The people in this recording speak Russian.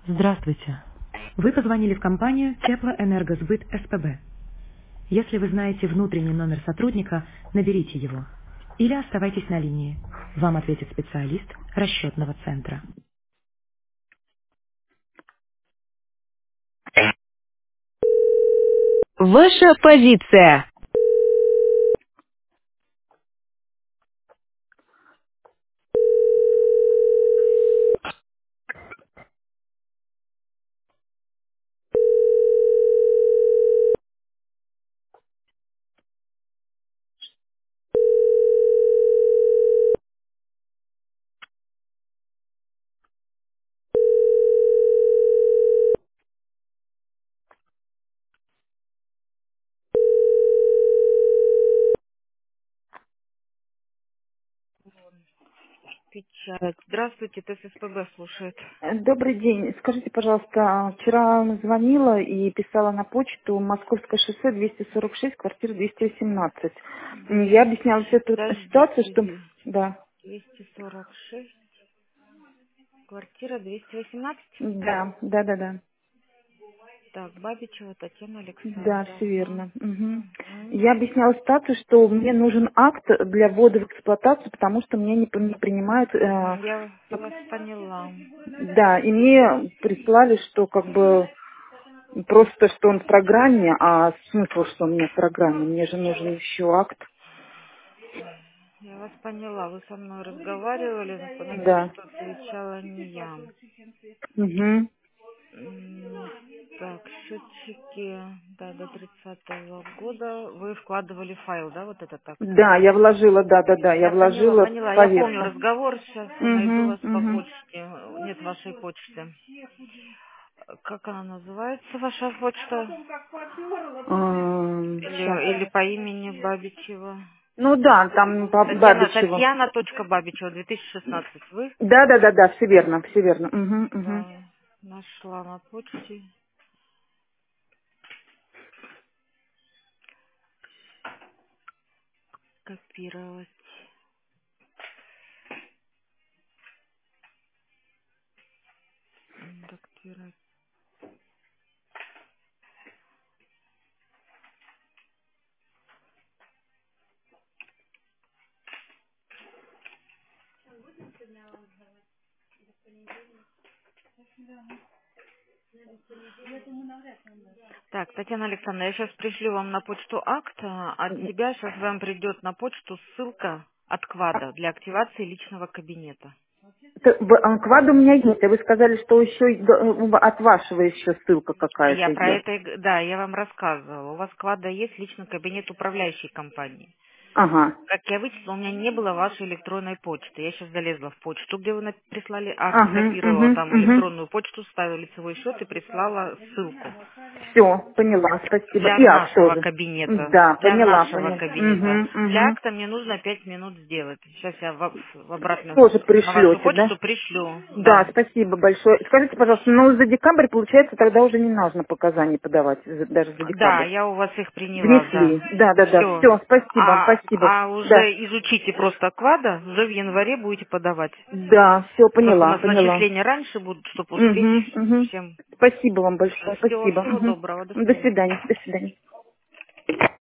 Здравствуйте. Вы позвонили в компанию Теплоэнергосбыт СПБ. Если вы знаете внутренний номер сотрудника, наберите его. Или оставайтесь на линии. Вам ответит специалист расчетного центра. Ваша позиция. Печать. Здравствуйте, ТССПБ слушает. Добрый день. Скажите, пожалуйста, вчера звонила и писала на почту Московское шоссе 246, квартира 218. Я объясняла всю эту ситуацию, что... Подождите. Да, 246, квартира 218. да. Так, Бабичева Татьяна Да, все Александровна. верно. Мгм. Мгм. Я объясняла ситуацию, что мне нужен акт для ввода в эксплуатацию, потому что мне не принимают... Мгм, я вас поняла. да, и мне прислали, что как бы просто, что он в программе, а смысл, что он у меня в программе. Мне же нужен еще акт. Я вас поняла. Вы со мной разговаривали, но понятно, Да. что отвечала не я. Мгм. Так, счетчики, да, до 30-го года. Вы вкладывали файл, да, вот этот акт? Да, я вложила, да, я Я поняла, вложила поняла. Я помню поверку. разговор. Сейчас я найду Угу, вас по угу. почте. Нет вашей почты. Как она называется, ваша почта? Сейчас. Или по имени Бабичева? Ну да, там по Бабичеву. Татьяна.Бабичева, 2016. Вы? Да, все верно. Угу, угу. Да, нашла на почте. Копировать. Редактировать. Так, Татьяна Александровна, я сейчас пришлю вам на почту акт. От себя сейчас вам придет на почту ссылка от КВАДа для активации личного кабинета. Квад у меня есть, а вы сказали, что еще от вашего еще ссылка Я какая-то про идет. это, да, я вам рассказывала. У вас КВАДа есть личный кабинет управляющей компании. Ага, Как я вычислила, у меня не было вашей электронной почты. Я сейчас залезла в почту, где вы прислали акт, ага, скопировала угу, там угу. электронную почту, ставила лицевой счет и прислала ссылку. Все, поняла, спасибо. Для И акт нашего тоже. кабинета. Да, Для поняла, нашего поняла. кабинета. Угу, Для угу. акта мне нужно 5 минут сделать. Сейчас я в обратно Тоже на вашу пришлете, да? почту пришлю. Да, Да. спасибо большое. Скажите, пожалуйста, ну за декабрь, получается, тогда уже не нужно показаний подавать, даже за Да, декабрь. я у вас их приняла, да. Внесли. Да. Все. Все, спасибо, спасибо. А Да. уже изучите просто квада, уже в январе будете подавать. Да, все, Просто у поняла, нас поняла. начисления раньше будут, чтобы успеть Угу. всем. Спасибо вам большое, Все, спасибо. всего Мгм. доброго, до До свидания. свидания, до свидания.